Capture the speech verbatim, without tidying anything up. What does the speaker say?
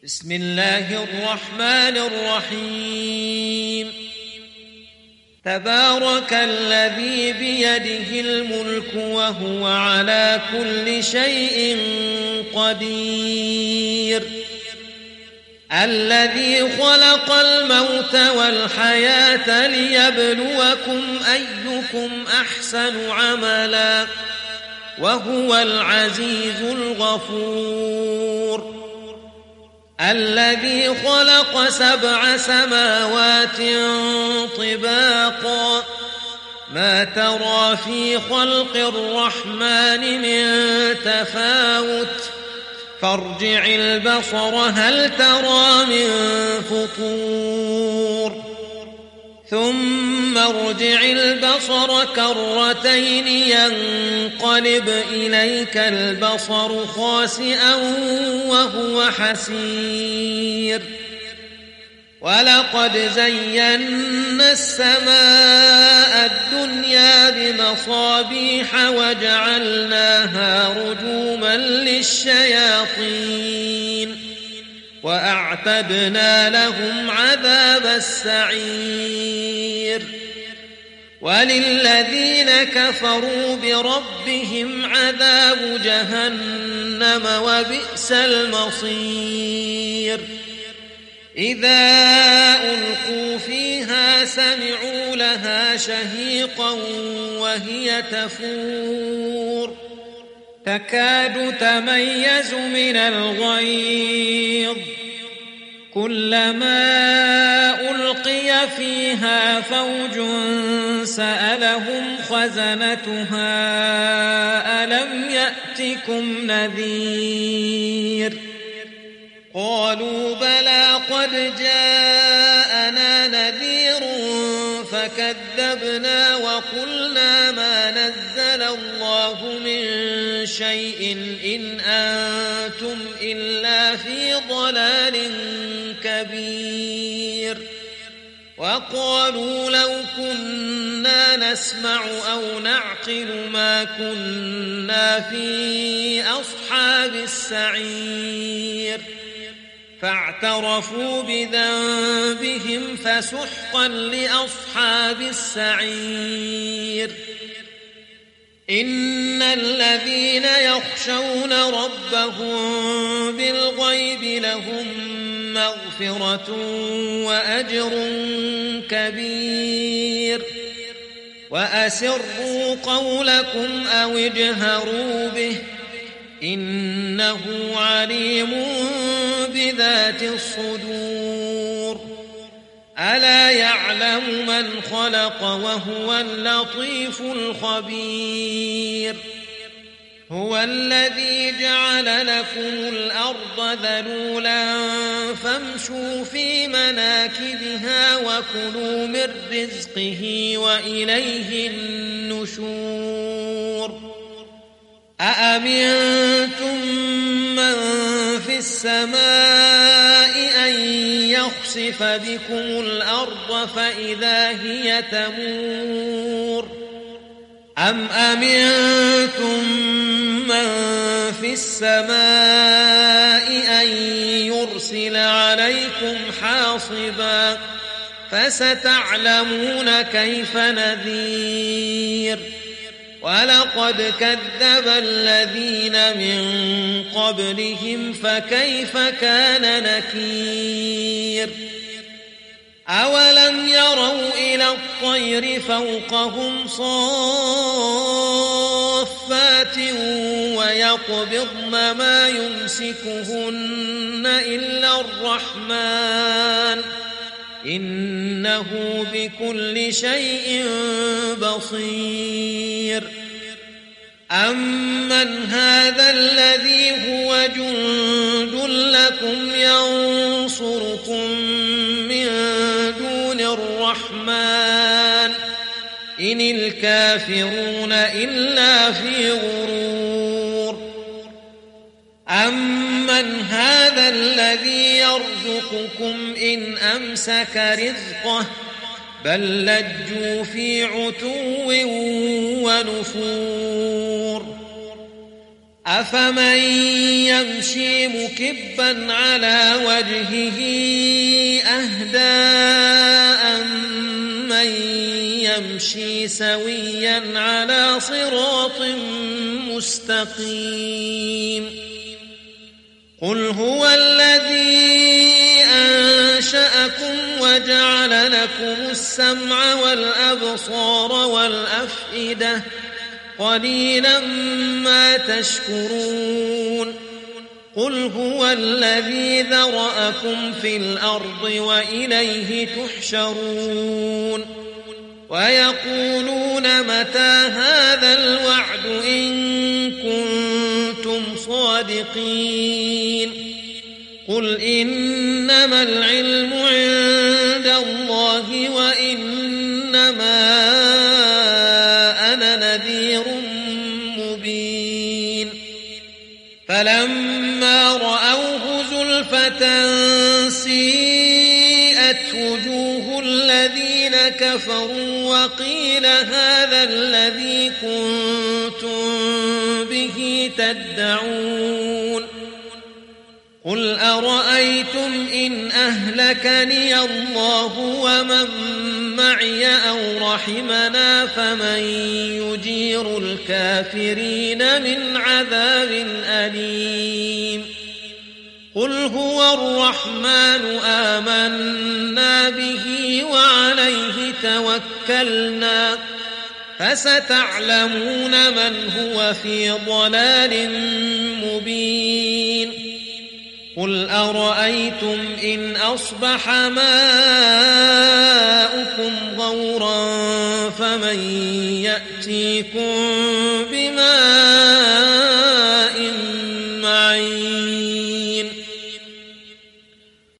بسم الله الرحمن الرحيم. تبارك الذي بيده الملك وهو على كل شيء قدير، الذي خلق الموت والحياة ليبلوكم أيكم أحسن عملا وهو العزيز الغفور، الذي خلق سبع سماوات طباقا ما ترى في خلق الرحمن من تفاوت فارجع البصر هل ترى من فطور ثم ارجع البصر كرتين ينقلب إليك البصر خاسئا وهو حسير، ولقد زينا السماء الدنيا بمصابيح وجعلناها رجوما للشياطين وأعتدنا لهم عذاب السعير، وللذين كفروا بربهم عذاب جهنم وبئس المصير. إذا ألقوا فيها سمعوا لها شهيقا وهي تفور تكاد تميز من الغيظ، كلما ألقي فيها فوج سألهم خزنتها ألم يأتكم نذير، قالوا بلى قد جاءنا نذير فكذبنا وقلنا ما نزل الله من شيء إن أنتم إلا في ضلال كبير، وقالوا لو كنا نسمع أو نعقل ما كنا في أصحاب السعير، فاعترفوا بذنبهم فسحقا لأصحاب السعير. إن الذين يخشون ربهم بالغيب لهم مغفرة وأجر كبير، وأسروا قولكم أو اجهروا به إنه عليم بذات الصدور، ألا يعلم من خلق وهو اللطيف الخبير. هو الذي جعل لكم الأرض ذلولا فامشوا في مناكبها وكلوا من رزقه وإليه النشور. أأمنتم من في السماء أن يخسف بكم الأرض فإذا هي تمور، أم أمنتم من في السماء أن يرسل عليكم حاصبا فستعلمون كيف نذير. ولقد كذب الذين من قبلهم فكيف كان نكير. أولم يروا إلى الطير فوقهم صافات ويقبضن ما يمسكهن إلا الرحمن إنه بكل شيء بصير. أمن هذا الذي هو جند لكم ينصركم من دون الرحمن إن الكافرون إلا في غرور. أمن هذا الذي يرزقكم إن أمسك رزقه بل لجوا في عتو ونفور. أفمن يمشي مكبا على وجهه أهدى أمن يمشي سويا على صراط مستقيم قل هو الذي أنشأكم وجعل لكم السمع والأبصار والأفئدة قليلا ما تشكرون قل هو الذي ذرأكم في الأرض وإليه تحشرون ويقولون متى هذا الوعد إن كنتم صادقين قل إنما العلم عند الله وإنما أنا نذير مبين فلما رأوه زلفة سيئت وجوه الذين كفروا وقيل هذا الذي كنتم به تدعون قل أرأيتم إن أهلكني الله ومن معي أو رحمنا فمن يجير الكافرين من عذاب أليم قل هو الرحمن آمنا به وعليه توكلنا فستعلمون من هو في ضلال مبين قل أرأيتم إن أصبح ماؤكم غورا فمن يأتيكم